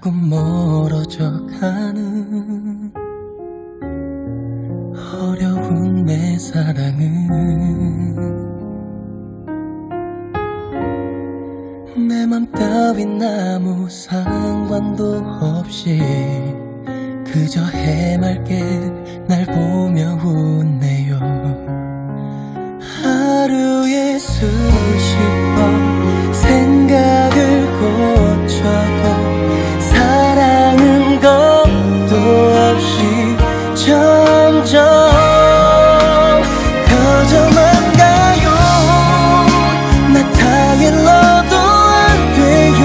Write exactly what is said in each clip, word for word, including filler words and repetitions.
자꾸 멀어져 가는 어려운 내 사랑은 내 맘 따윈 아무 상관도 없이 그저 해맑게 날 보며 웃네요. 하루에 수십 번 생각을 고쳐도 사랑은 겁도 없이 점점 커져만 가요. 나 타일러도 안 돼요.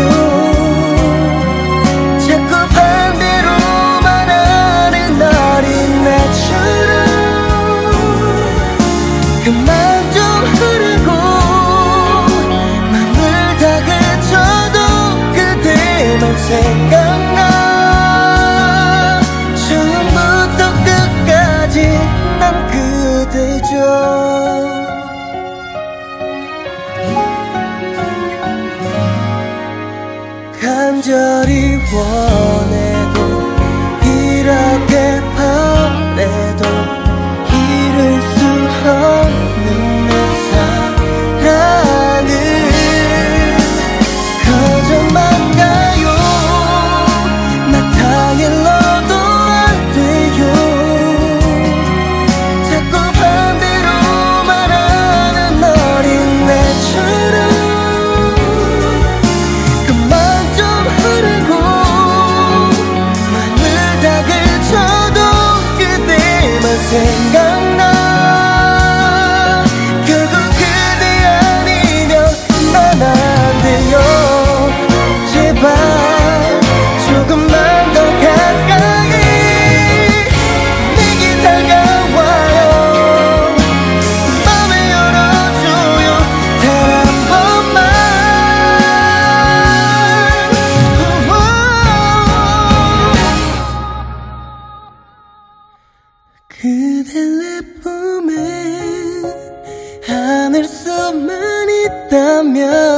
자꾸 반대로만 하는 어린 나처럼 그만 좀 흐르고 맘을 다그쳐도 그대만 생각나. 처음부터 끝까지 난 그대죠. 간절히 원해도 이렇게 바래도 잃을 수 없는 내 사랑은 커져만 가요. 나 타일러도 안 돼요. 자꾸 반대로만 하는 어린 내처럼 그만 좀 흐르고 맘을 다그쳐도 그대만 생각나. 결국 그대 아니면 난 안 돼요. 제발 조금만 더 가까이 내게 다가와요. 맘을 열어줘요. 단 한 번만. 그대 내 품에 안을 수만 있다면